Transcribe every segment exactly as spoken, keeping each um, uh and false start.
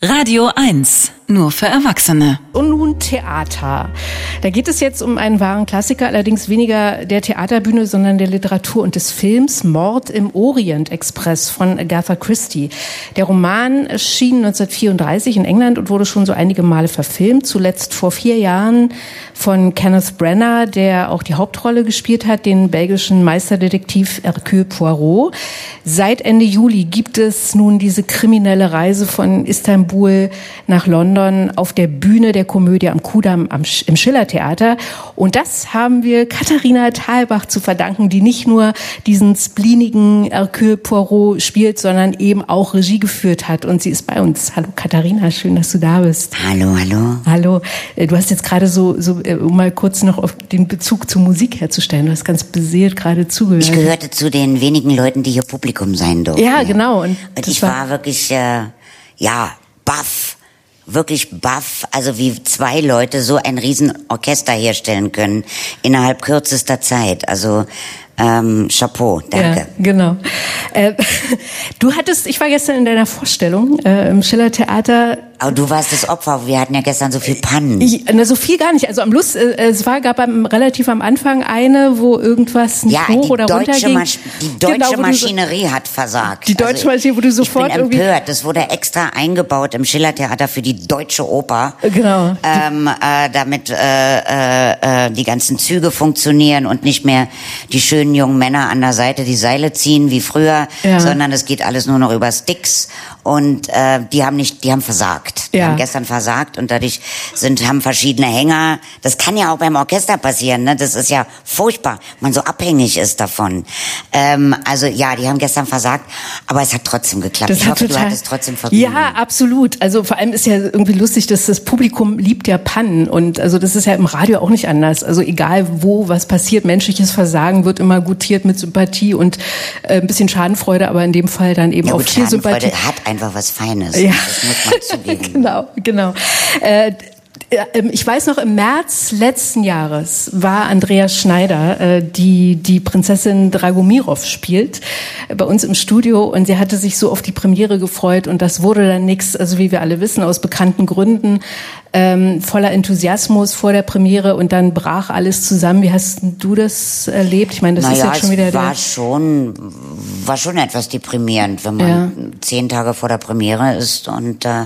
Radio eins, nur für Erwachsene. Und nun Theater. Da geht es jetzt um einen wahren Klassiker, allerdings weniger der Theaterbühne, sondern der Literatur und des Films. Mord im Orient Express von Agatha Christie. Der Roman erschien neunzehnhundertvierunddreißig in England und wurde schon so einige Male verfilmt. Zuletzt vor vier Jahren von Kenneth Branagh, der auch die Hauptrolle gespielt hat, den belgischen Meisterdetektiv Hercule Poirot. Seit Ende Juli gibt es nun diese kriminelle Reise von Istanbul nach London auf der Bühne der Komödie am Kudamm am, im Schillertheater. Und das haben wir Katharina Thalbach zu verdanken, die nicht nur diesen spleenigen Hercule Poirot spielt, sondern eben auch Regie geführt hat. Und sie ist bei uns. Hallo Katharina, schön, dass du da bist. Hallo, hallo. Hallo. Du hast jetzt gerade so, so um mal kurz noch auf den Bezug zur Musik herzustellen, du hast ganz beseelt gerade zugehört. Ich gehörte zu den wenigen Leuten, die hier Publikum sein durften. Ja, genau. Und, Und ich war, war wirklich, äh, ja, baff, wirklich baff, also wie zwei Leute so ein Riesenorchester herstellen können innerhalb kürzester Zeit. Also ähm, Chapeau, danke. Ja, genau. Äh, du hattest, ich war gestern in deiner Vorstellung äh, im Schillertheater. Aber du warst das Opfer, wir hatten ja gestern so viel Pannen. Ich, na, so viel gar nicht. Also am Lust, äh, es war, gab am, relativ am Anfang eine, wo irgendwas nicht ja, hoch oder runter ging. Masch- die deutsche genau, Maschinerie so, hat versagt. Die deutsche also, Maschinerie, wo du sofort ich bin irgendwie... empört. Das wurde extra eingebaut im Schillertheater für die Deutsche Oper. Genau. Ähm, äh, damit äh, äh, die ganzen Züge funktionieren und nicht mehr die schönen jungen Männer an der Seite die Seile ziehen wie früher, ja. sondern es geht alles nur noch über Sticks. Und äh, die haben nicht, die haben versagt. Die ja. haben gestern versagt und dadurch sind haben verschiedene Hänger. Das kann ja auch beim Orchester passieren, ne? Das ist ja furchtbar, man so abhängig ist davon. Ähm, also ja, die haben gestern versagt, aber es hat trotzdem geklappt. Das ich hoffe, total, du hattest trotzdem Vergnügen. Ja, absolut. Also vor allem ist ja irgendwie lustig, dass das Publikum liebt ja Pannen und also das ist ja im Radio auch nicht anders. Also egal wo was passiert, menschliches Versagen wird immer gutiert mit Sympathie und äh, ein bisschen Schadenfreude, aber in dem Fall dann eben ja, auch gut, viel Sympathie. Hat einfach was Feines. Ja. Das muss man zugeben. Genau, genau. Äh, Ich weiß noch, im März letzten Jahres war Andrea Schneider, die die Prinzessin Dragomirov spielt, bei uns im Studio und sie hatte sich so auf die Premiere gefreut und das wurde dann nichts, also wie wir alle wissen, aus bekannten Gründen, ähm, voller Enthusiasmus vor der Premiere und dann brach alles zusammen. Wie hast du das erlebt? Ich meine, das naja, ist jetzt schon wieder es war der... schon, war schon etwas deprimierend, wenn man ja. zehn Tage vor der Premiere ist und äh,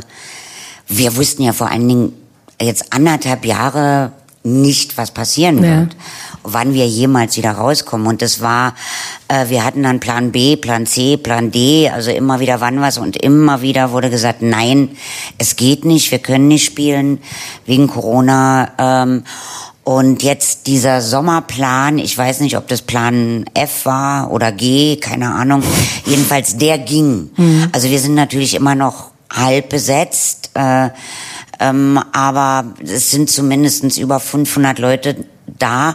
wir wussten ja vor allen Dingen jetzt anderthalb Jahre nicht, was passieren ja. wird, wann wir jemals wieder rauskommen. Und das war, äh, wir hatten dann Plan B, Plan C, Plan D, also immer wieder wann was und immer wieder wurde gesagt, nein, es geht nicht, wir können nicht spielen wegen Corona. Ähm, und jetzt dieser Sommerplan, ich weiß nicht, ob das Plan F war oder G, keine Ahnung, jedenfalls der ging. Mhm. Also wir sind natürlich immer noch halb besetzt, äh, Ähm, aber es sind zumindest über fünfhundert Leute da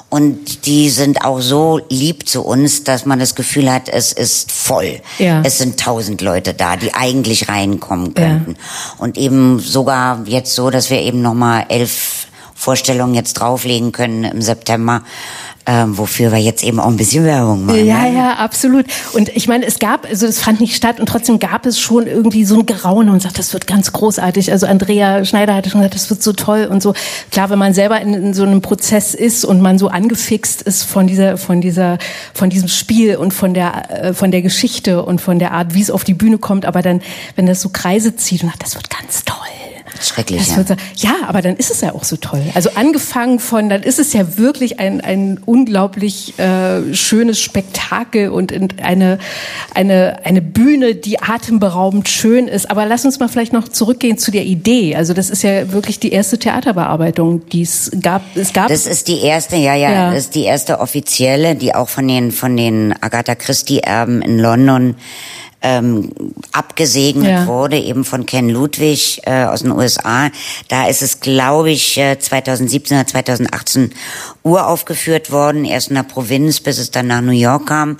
und die sind auch so lieb zu uns, dass man das Gefühl hat, es ist voll. Ja. Es sind tausend Leute da, die eigentlich reinkommen könnten. Ja. Und eben sogar jetzt so, dass wir eben nochmal elf Vorstellungen jetzt drauflegen können im September. Ähm, wofür wir jetzt eben auch ein bisschen Werbung machen. Ja, ja, absolut. Und ich meine, es gab, also es fand nicht statt und trotzdem gab es schon irgendwie so ein Geraunen und sagt, das wird ganz großartig. Also Andrea Schneider hatte schon gesagt, das wird so toll und so. Klar, wenn man selber in, in so einem Prozess ist und man so angefixt ist von dieser, von dieser, von diesem Spiel und von der, äh, von der Geschichte und von der Art, wie es auf die Bühne kommt, aber dann, wenn das so Kreise zieht und sagt, das wird ganz toll. Schrecklich, das ja. Wird, ja, aber dann ist es ja auch so toll. Also angefangen von, dann ist es ja wirklich ein, ein unglaublich äh, schönes Spektakel und eine, eine, eine Bühne, die atemberaubend schön ist. Aber lass uns mal vielleicht noch zurückgehen zu der Idee. Also das ist ja wirklich die erste Theaterbearbeitung, die es gab. Es gab. Das ist die erste, ja, ja, ja, das ist die erste offizielle, die auch von den, von den Agatha Christie-Erben in London Ähm, abgesegnet ja. wurde, eben von Ken Ludwig äh, aus den U S A. Da ist es, glaube ich, äh, zweitausendsiebzehn oder zweitausendachtzehn uraufgeführt worden, erst in der Provinz, bis es dann nach New York kam.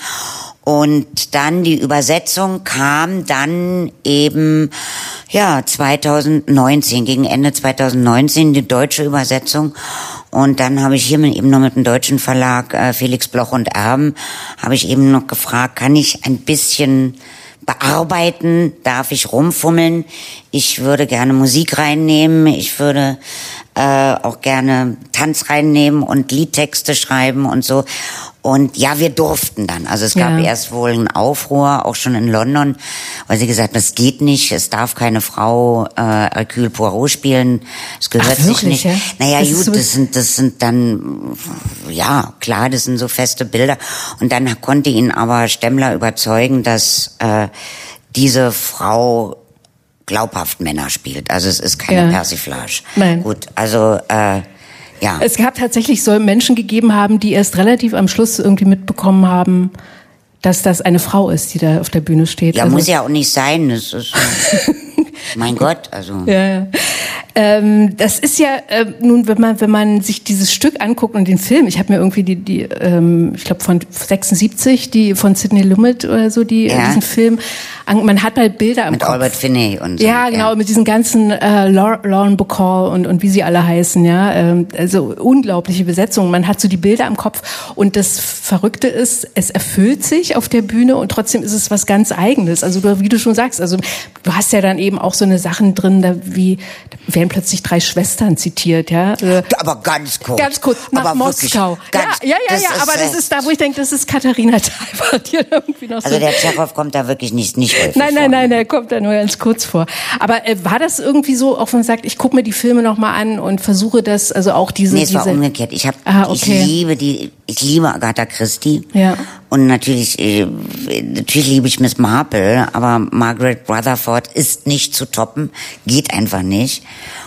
Und dann die Übersetzung kam dann eben, ja, zweitausendneunzehn, gegen Ende zweitausendneunzehn, die deutsche Übersetzung. Und dann habe ich hier mit, eben noch mit dem deutschen Verlag äh, Felix Bloch und Erben, habe ich eben noch gefragt, kann ich ein bisschen bearbeiten, darf ich rumfummeln ich würde gerne Musik reinnehmen, ich würde äh, auch gerne Tanz reinnehmen und Liedtexte schreiben und so. Und ja, wir durften dann. Also es gab ja. erst wohl einen Aufruhr, auch schon in London, weil sie gesagt haben, das geht nicht, es darf keine Frau äh, Hercule Poirot spielen, es gehört Ach, wirklich, sich nicht. Ja? Naja, das gut, so das sind, das sind dann, ja, klar, das sind so feste Bilder. Und dann konnte ihn aber Stemmler überzeugen, dass äh, diese Frau glaubhaft Männer spielt. Also es ist keine ja. Persiflage. Nein. Gut, also äh, ja. Es gab tatsächlich so Menschen gegeben haben, die erst relativ am Schluss irgendwie mitbekommen haben, dass das eine Frau ist, die da auf der Bühne steht. Ja, also muss ja auch nicht sein. Das ist, mein Gott, also. Ja, ja. Ähm, das ist ja äh, nun, wenn man wenn man sich dieses Stück anguckt und den Film, ich habe mir irgendwie die die ähm, ich glaube von sechsundsiebzig, die von Sidney Lumet oder so, die ja. äh, diesen Film, an, man hat halt Bilder im mit Kopf. Albert Finney und so. Ja, genau, ja. mit diesen ganzen äh, Lauren Bacall und und wie sie alle heißen, ja, ähm, also unglaubliche Besetzung. Man hat so die Bilder im Kopf und das Verrückte ist, es erfüllt sich auf der Bühne und trotzdem ist es was ganz Eigenes. Also du, wie du schon sagst, also du hast ja dann eben auch so eine Sachen drin, da wie da werden plötzlich drei Schwestern zitiert, ja. Aber ganz kurz. Ganz kurz, nach aber Moskau. Ganz, ja, ja, ja, ja, ist, aber das ist da, wo ich denke, das ist Katharina Thalbert hier irgendwie noch so. Also der Tschechow kommt da wirklich nicht, nicht häufig Nein, nein, vor. nein, der kommt da nur ganz kurz vor. Aber äh, war das irgendwie so, auch wenn man sagt, ich gucke mir die Filme nochmal an und versuche das, also auch diese... Nee, es war diese umgekehrt. Ich hab, ah, okay. ich liebe die, ich liebe Agatha Christie. Ja. Und natürlich, äh, natürlich liebe ich Miss Marple, aber Margaret Rutherford ist nicht zu toppen, geht einfach nicht.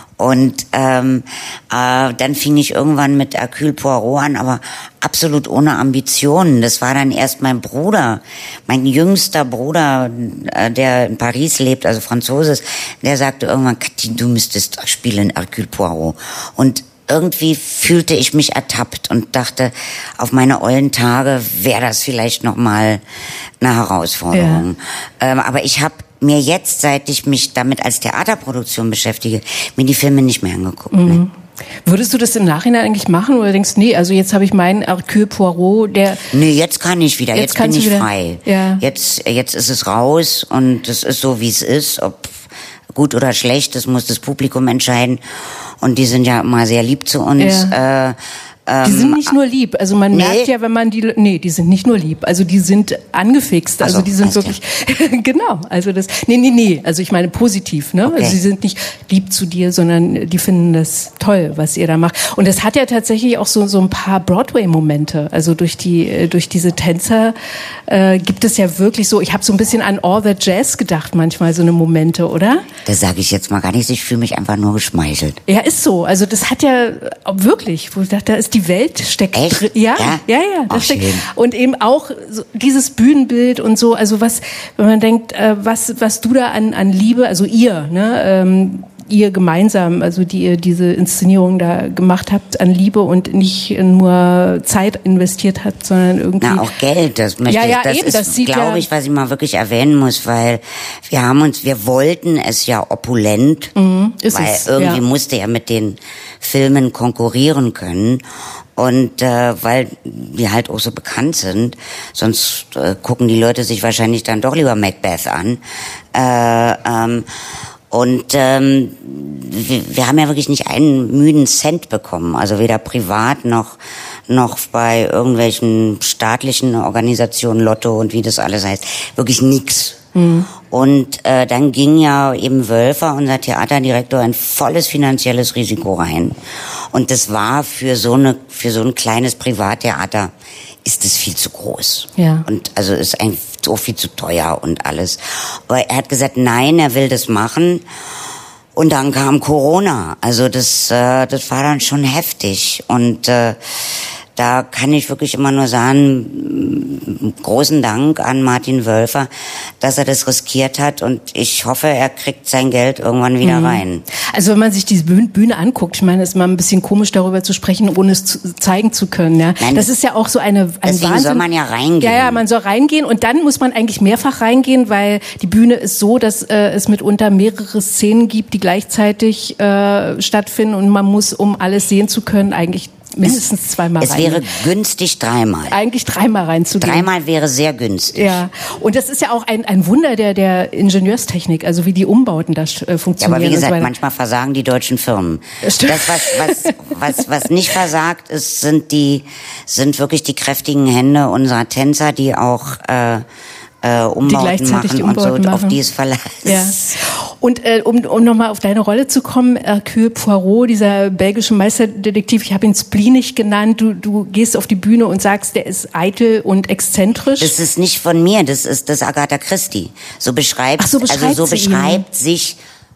Und ähm, äh, dann fing ich irgendwann mit Hercule Poirot an, aber absolut ohne Ambitionen. Das war dann erst mein Bruder, mein jüngster Bruder, äh, der in Paris lebt, also Franzose ist, der sagte irgendwann, Kathi, du müsstest spielen Hercule Poirot. Und irgendwie fühlte ich mich ertappt und dachte, auf meine ollen Tage wäre das vielleicht noch mal eine Herausforderung. Ja. Ähm, aber ich habe mir jetzt, seit ich mich damit als Theaterproduktion beschäftige, mir die Filme nicht mehr angeguckt. Mhm. Ne? Würdest du das im Nachhinein eigentlich machen oder denkst, nee, also jetzt habe ich meinen Hercule Poirot, der... Nee, jetzt kann ich wieder, jetzt, jetzt bin ich wieder frei. Ja. Jetzt, jetzt ist es raus und es ist so, wie es ist, ob gut oder schlecht, das muss das Publikum entscheiden. Und die sind ja immer sehr lieb zu uns. Ja. Äh, Die sind nicht nur lieb, also man nee. merkt ja, wenn man die, nee, die sind nicht nur lieb, also die sind angefixt, also so, die sind wirklich, genau, also das, nee, nee, nee, also ich meine positiv, ne, okay. Also sie sind nicht lieb zu dir, sondern die finden das toll, was ihr da macht. Und es hat ja tatsächlich auch so so ein paar Broadway-Momente, also durch die, durch diese Tänzer äh, gibt es ja wirklich so, ich habe so ein bisschen an All That Jazz gedacht manchmal, so eine Momente, oder? Das sage ich jetzt mal gar nicht, ich fühle mich einfach nur geschmeichelt. Ja, ist so, also das hat ja wirklich, wo ich dachte, da ist die Die Welt steckt Echt? drin. Ja, ja, ja. ja das Ach, steckt. schön. Und eben auch so dieses Bühnenbild und so. Also was, wenn man denkt, äh, was, was du da an, an Liebe, also ihr, ne, ähm, ihr gemeinsam, also die ihr diese Inszenierung da gemacht habt an Liebe und nicht nur Zeit investiert habt, sondern irgendwie... Na, auch Geld, das möchte ja, ja, ich, das eben, ist, das sieht glaube ja ich, was ich mal wirklich erwähnen muss, weil wir haben uns, wir wollten es ja opulent, mhm, ist weil es, irgendwie ja. musste ja mit den Filmen konkurrieren können. Und äh, weil wir halt auch so bekannt sind, sonst äh, gucken die Leute sich wahrscheinlich dann doch lieber Macbeth an. Äh, ähm, und ähm, wir, wir haben ja wirklich nicht einen müden Cent bekommen, also weder privat noch noch bei irgendwelchen staatlichen Organisationen, Lotto und wie das alles heißt, wirklich nix. Mhm. Und äh, dann ging ja eben Wölfer, unser Theaterdirektor, ein volles finanzielles Risiko rein. Und das war für so eine für so ein kleines Privattheater ist es viel zu groß. Ja. Und also ist eigentlich so viel zu teuer und alles. Aber er hat gesagt, nein, er will das machen. Und dann kam Corona. Also das äh, das war dann schon heftig. Und äh, da kann ich wirklich immer nur sagen, großen Dank an Martin Wölfer, dass er das riskiert hat und ich hoffe, er kriegt sein Geld irgendwann wieder rein. Also wenn man sich diese Bühne anguckt, ich meine, es ist mal ein bisschen komisch darüber zu sprechen, ohne es zu, zeigen zu können. Ja? Nein, das ist ja auch so eine ein deswegen Wahnsinn. soll man ja reingehen. Ja, ja, man soll reingehen und dann muss man eigentlich mehrfach reingehen, weil die Bühne ist so, dass äh, es mitunter mehrere Szenen gibt, die gleichzeitig äh, stattfinden und man muss, um alles sehen zu können, eigentlich mindestens zweimal rein. Es wäre günstig dreimal. Eigentlich dreimal reinzugehen. Dreimal wäre sehr günstig. Ja, und das ist ja auch ein, ein Wunder der, der Ingenieurstechnik, also wie die Umbauten da äh, funktionieren. Ja, aber wie gesagt, so manchmal versagen die deutschen Firmen. Das, was, was, was, was nicht versagt ist, sind die, sind wirklich die kräftigen Hände unserer Tänzer, die auch äh, äh, Umbauten machen die Umbauten und so, machen. Auf die es Verlass. Ja. Und äh, um, um nochmal auf deine Rolle zu kommen, Hercule Poirot, dieser belgische Meisterdetektiv, ich habe ihn spleenig genannt, du, du gehst auf die Bühne und sagst, der ist eitel und exzentrisch. Das ist nicht von mir, das ist das Agatha Christie. So beschreibt, Ach, so beschreibt also so beschreibt ihn. sich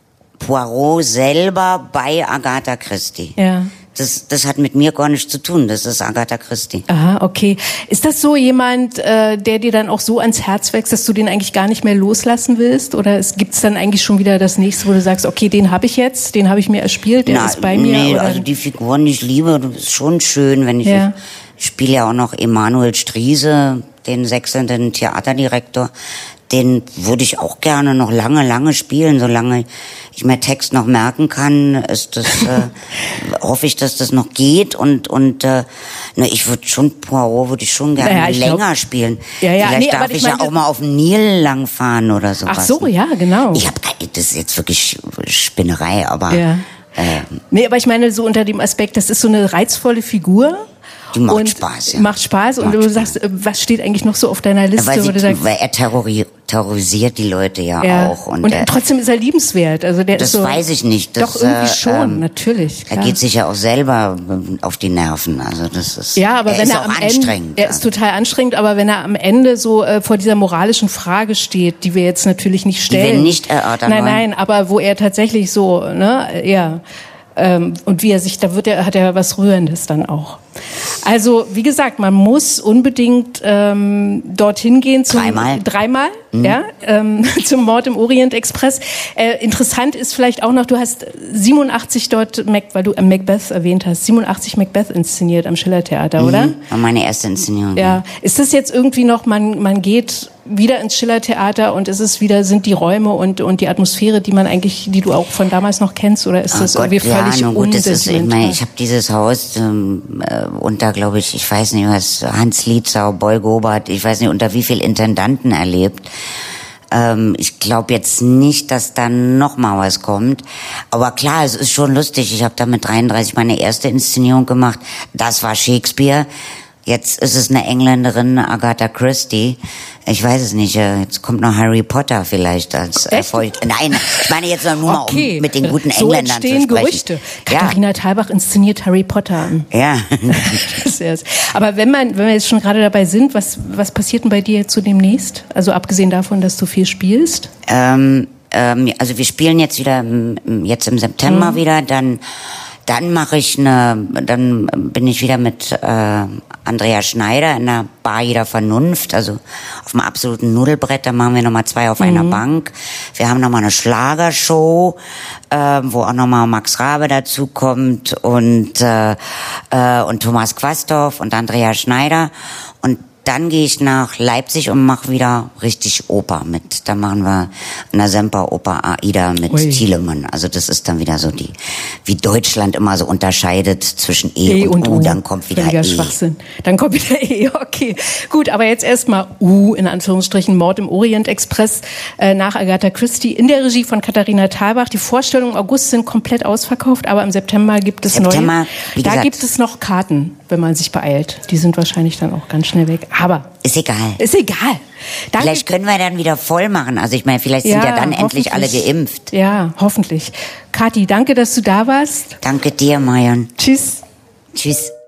Poirot selber bei Agatha Christie. Ja. Das, das hat mit mir gar nichts zu tun, das ist Agatha Christie. Aha, okay. Ist das so jemand, äh, der dir dann auch so ans Herz wächst, dass du den eigentlich gar nicht mehr loslassen willst? Oder gibt es dann eigentlich schon wieder das nächste, wo du sagst, okay, den habe ich jetzt, den habe ich mir erspielt, der Na, ist bei mir? Nee, oder? Also die Figuren, die ich liebe, das ist schon schön, wenn ich, ja. ich spiele ja auch noch Emanuel Striese, den sechselnden Theaterdirektor. Den würde ich auch gerne noch lange, lange spielen, solange ich mir Text noch merken kann, ist das, äh, hoffe ich, dass das noch geht und und äh, ne, ich würde schon Poirot würde ich schon gerne naja, länger glaub, spielen. Ja, ja, Vielleicht nee, darf ich, ich mein, ja auch mal auf dem Nil langfahren oder sowas. Ach so, ja, genau. Ich habe, das ist jetzt wirklich Spinnerei, aber ja. äh, nee, aber ich meine so unter dem Aspekt, das ist so eine reizvolle Figur. Die macht und Spaß, ja. Macht Spaß und macht du Spaß. Sagst, was steht eigentlich noch so auf deiner Liste? Weil, sie, du sagst, weil er terrori- terrorisiert die Leute ja, ja. auch. Und, und er, trotzdem ist er liebenswert. Also der das ist so, weiß ich nicht. Das, doch, irgendwie schon, ähm, natürlich. Klar. Er geht sich ja auch selber auf die Nerven. Also das ist, ja, aber er wenn ist er auch am anstrengend. Ende, er ist total anstrengend, aber wenn er am Ende so äh, vor dieser moralischen Frage steht, die wir jetzt natürlich nicht stellen. Die wir nicht erörtern Nein, wollen. nein, aber wo er tatsächlich so, ne, ja. Ähm, und wie er sich, da wird er, hat er was Rührendes dann auch. Also, wie gesagt, man muss unbedingt ähm, dorthin gehen. Zum, dreimal. Dreimal, mhm. ja, ähm, zum Mord im Orient Express. Äh, interessant ist vielleicht auch noch, du hast siebenundachtzig dort, Mac, weil du äh, Macbeth erwähnt hast, siebenundachtzig Macbeth inszeniert am Schillertheater, mhm. oder? War meine erste Inszenierung. Ja. Ist das jetzt irgendwie noch, man, man geht wieder ins Schillertheater und ist es wieder, sind die Räume und, und die Atmosphäre, die man eigentlich, die du auch von damals noch kennst, oder ist das oh irgendwie Gott, völlig ja, gut, das ist, ich meine, unsentimental? ich habe dieses Haus ähm, äh, unter, glaube ich, ich weiß nicht was, Hans Lietzau, Boy Gobert, ich weiß nicht, unter wie viel Intendanten erlebt. Ähm, ich glaube jetzt nicht, dass da noch mal was kommt. Aber klar, es ist schon lustig. Ich habe da mit dreiunddreißig meine erste Inszenierung gemacht. Das war Shakespeare. Jetzt ist es eine Engländerin, Agatha Christie. Ich weiß es nicht. Jetzt kommt noch Harry Potter vielleicht als Erfolg. Nein, ich meine jetzt nur okay. mal, um mit den guten so Engländern zu sprechen. Gerüchte. Katharina ja. Thalbach inszeniert Harry Potter. Ja. Aber wenn man, wenn wir jetzt schon gerade dabei sind, was, was passiert denn bei dir jetzt so demnächst? Also abgesehen davon, dass du viel spielst? Ähm, ähm, also wir spielen jetzt wieder, jetzt im September mhm. wieder, dann Dann mache ich eine, dann bin ich wieder mit äh, Andrea Schneider in der Bar jeder Vernunft, also auf dem absoluten Nudelbrett. Da machen wir nochmal zwei auf mhm. einer Bank. Wir haben nochmal eine Schlagershow, äh, wo auch nochmal Max Rabe dazu kommt und äh, äh, und Thomas Quastorf und Andrea Schneider. Und dann gehe ich nach Leipzig und mache wieder richtig Oper mit. Da machen wir eine Semperoper Aida mit Ui. Thielemann. Also das ist dann wieder so die, wie Deutschland immer so unterscheidet zwischen E, e und, und U. Dann kommt wieder E. Schwachsinn. Dann kommt wieder E, okay. Gut, aber jetzt erstmal U, in Anführungsstrichen, Mord im Orient Express äh, nach Agatha Christie in der Regie von Katharina Thalbach. Die Vorstellungen im August sind komplett ausverkauft, aber im September gibt es September, neue. Wie da gesagt, gibt es noch Karten, wenn man sich beeilt. Die sind wahrscheinlich dann auch ganz schnell weg. Aber ist egal. Ist egal. Danke. Vielleicht können wir dann wieder voll machen. Also ich meine, vielleicht sind ja, ja dann endlich alle geimpft. Ja, hoffentlich. Kathi, danke, dass du da warst. Danke dir, Marion. Tschüss. Tschüss.